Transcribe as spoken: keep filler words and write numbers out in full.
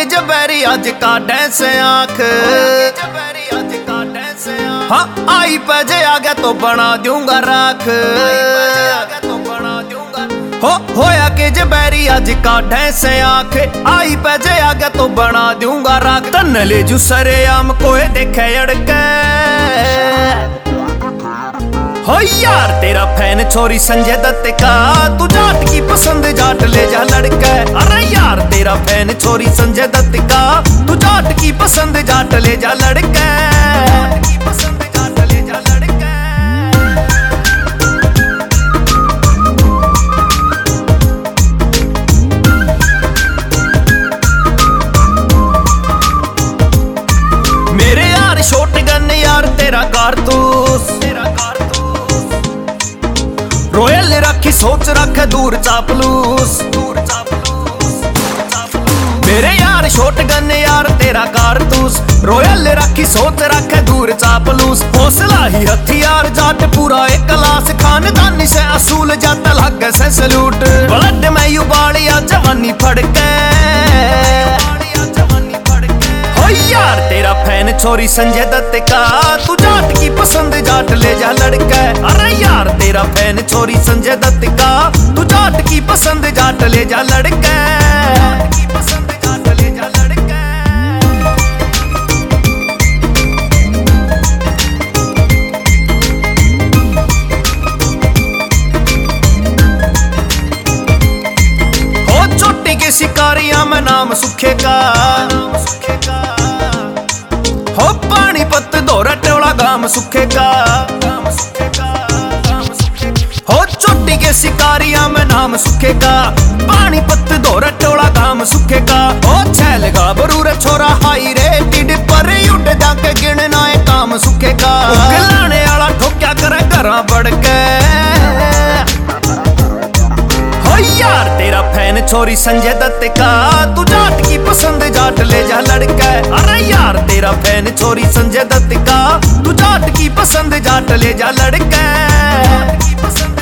जबैरी अज काटे से आंख, हाँ आई पजे आ गया तो बना दूंगा राख। हो होया के जबैरी अज काटे से आंख, आई पजे आ गया तो बना दूंगा राख। तन ले जू सरे आम कोई देखे अड़के, हो यार तेरा फैन छोरी संजय दत्त का, तू जाट की पसंद जाट ले जा लड़के। अरे यार तेरा फैन छोरी संजय दत्त का, तू जाट की पसंद जाट ले जा लड़के। पसंद जाट ले जा लड़के। मेरे यार शॉटगन यार तेरा कारतूस, तेरा रॉयल रखी सोच रख दूर चापलूस, दूर चापलूस। मेरे यार शॉटगन यार तेरा कारतूस, रॉयल रखी सोच रख दूर चापलूस। हौसला ही हथियार जाट पूरा एक क्लास, खानदानी से असूल जाट लग से सलूट। ब्लड में उबालिया जवानी फड़के, यार तेरा फैन छोरी संजय दत्त का, तू जाट की पसंद जाट ले जा लड़के। अरे यार तेरा फैन छोरी संजय दत्त का, तू जाट की पसंद जाट ले जा लड़के। की पसंद जाट ले जा लड़के। हो चोटी के शिकारिया में नाम सुखे का, नाम सुखे का। हो पानीपत दौरा टेवड़ा गाम सुखे का, गाम सुखे का, गाम सुखे का। हो चोटी के शिकारिया में नाम सुखे का, पानीपत दौरा टेवड़ा गाम सुखे का। हो छैल गा बरूर छोरा हाई रे टिड पर उड़ जाके गिनना है काम सुखे का। गलाने वाला ठोक्या करे घरा बढ़ के, यार तेरा फैन छोरी संजय दत्त का, तू जाट की पसंद जाट ले जा लड़के। अरे यार तेरा फैन छोरी संजय दत्त का, तू जाट की पसंद जाट ले जा लड़के।